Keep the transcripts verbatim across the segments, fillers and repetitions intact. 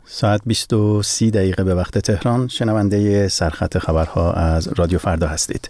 ساعت بیست و سی دقیقه به وقت تهران. شنونده سرخط خبرها از رادیو فردا هستید.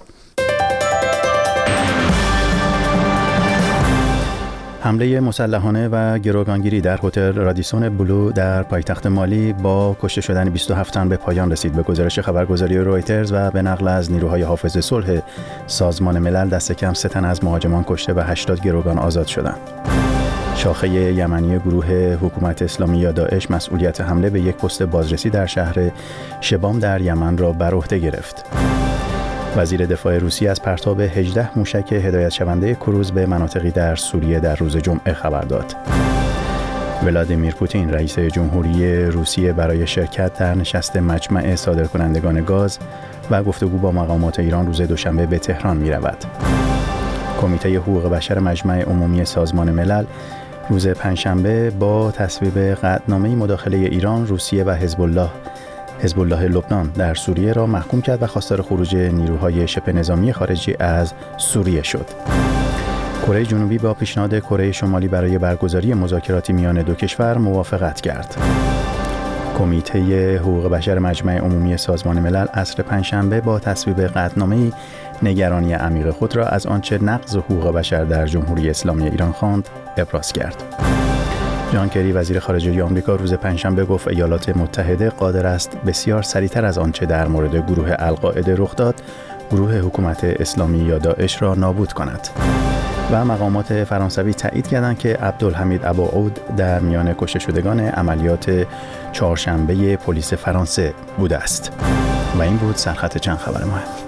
حمله مسلحانه و گروگانگیری در هتل رادیسون بلو در پایتخت مالی با کشته شدن بیست و هفت تن به پایان رسید. به گزارش خبرگزاری رویترز و به نقل از نیروهای حافظ صلح سازمان ملل، دست کم سه تن از مهاجمان کشته و هشتاد گروگان آزاد شدند. شاخه یمنی گروه حکومت اسلامی یا داعش مسئولیت حمله به یک پست بازرسی در شهر شبام در یمن را بر عهده گرفت. وزیر دفاع روسیه از پرتاب هجده موشک هدایت شونده کروز به مناطقی در سوریه در روز جمعه خبر داد. ولادیمیر پوتین رئیس جمهوری روسیه برای شرکت در نشست مجمع صادرکنندگان گاز و گفتگو با مقامات ایران روز دوشنبه به تهران می رود. کمیته حقوق بشر مجمع عمومی سازمان ملل روز پنجشنبه با تصویب قطعنامه مداخله ایران، روسیه و حزب الله حزب الله لبنان در سوریه را محکوم کرد و خواستار خروج نیروهای شبه نظامی خارجی از سوریه شد. کره جنوبی با پیشنهاد کره شمالی برای برگزاری مذاکراتی میان دو کشور موافقت کرد. کمیته حقوق بشر مجمع عمومی سازمان ملل عصر پنجشنبه با تصویب قطعنامه‌ای نگرانی عمیق خود را از آنچه نقض حقوق بشر در جمهوری اسلامی ایران خواند ابراز کرد. جان کری وزیر خارجه آمریکا روز پنجشنبه گفت ایالات متحده قادر است بسیار سریعتر از آنچه در مورد گروه القاعده رخ داد، گروه حکومت اسلامی یا داعش را نابود کند. و مقامات فرانسوی تایید کردند که عبدالحمید ابوعود در میان کشته شدگان عملیات چهارشنبه پلیس فرانسه بوده است. و این بود سرخط چند خبر مهم.